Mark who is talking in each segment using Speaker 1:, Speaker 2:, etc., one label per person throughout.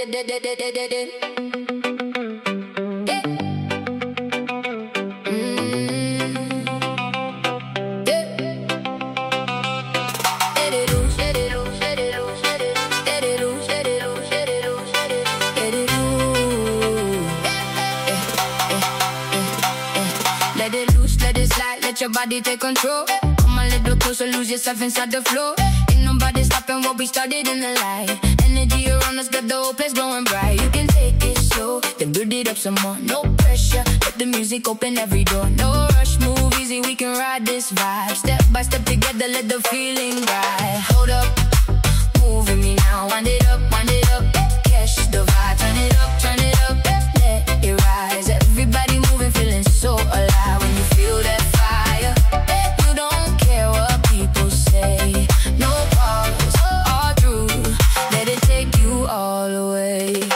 Speaker 1: Let it loose, let it slide, let your body take control. Come a little closer, lose yourself inside the flow. Ain't nobody stopping what we started in the light. Energy around us, got the whole place glowing bright. You can take it slow, then build it up some more. No pressure, let the music open every door. No rush, move easy, we can ride this vibe. Step by step together, let the feeling ride. Hold up, move with me now. Wind it up, catch the vibe. Turn it up, let it rise. Everybody moving, feeling so alive. When you feel that fire, you don't care what people say. No pause, all through. Let it take you all the way.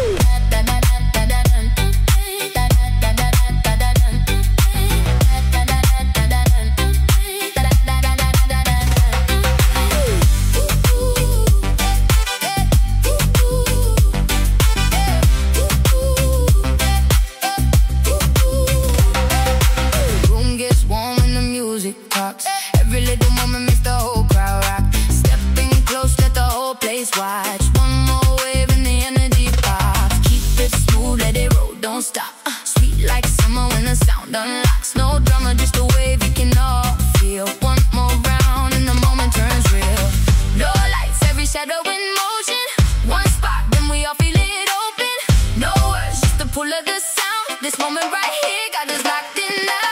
Speaker 1: Every little moment makes the whole crowd rock. Stepping close, let the whole place watch. One more wave and the energy pops. Keep it smooth, let it roll, don't stop. Sweet like summer when the sound unlocks. No drama, just a wave you can all feel. One more round and the moment turns real. No lights, every shadow in motion. One spot, then we all feel it open. No words, just the pull of the sound. This moment right here got us locked in now.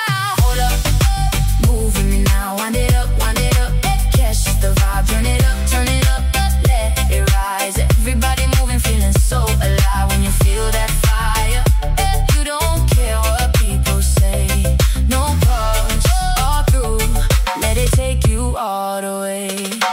Speaker 1: Turn it up, let it rise. Everybody moving, feeling so alive. When you feel that fire, you don't care what people say. No pause, all through. Let it take you all the way.